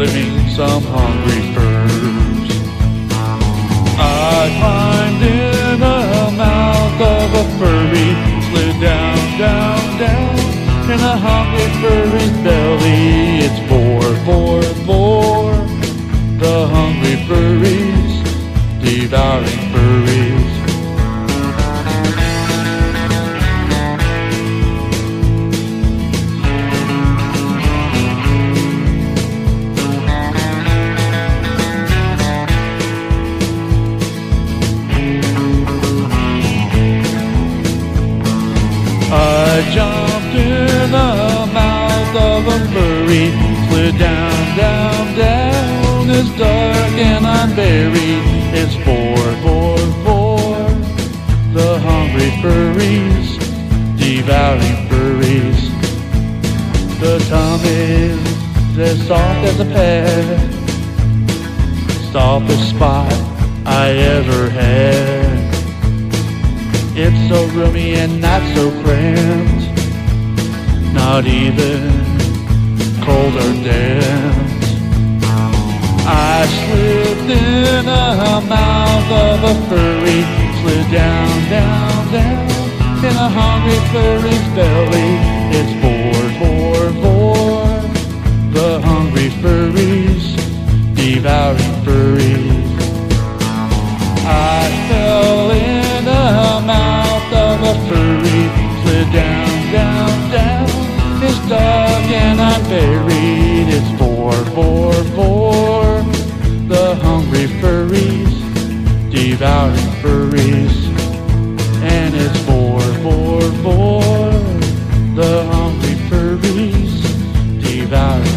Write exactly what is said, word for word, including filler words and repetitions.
living some hungry furs. I climbed in the mouth of a furry, slid down, down, down in a hungry furry's belly. It's four, four, four, the hungry furries, devouring furries. I jumped in the mouth of a furry, slid down, down, down. It's dark and I'm buried. It's four, four, four, the hungry furries, devouring furries. The tummy's as soft as a pad, softest spot I ever had. It's so roomy and not so cramped, not even cold or damp. I slipped in the mouth of a furry, slid down, down, down in a hungry furry's belly. It's four, four, four, the hungry furries, devouring furries. I fell in the mouth of a furry, slid down, down, down. It's dark and I'm buried. It's four, four, four, the hungry furries, devouring furries. And it's four, four, four, the hungry furries, devouring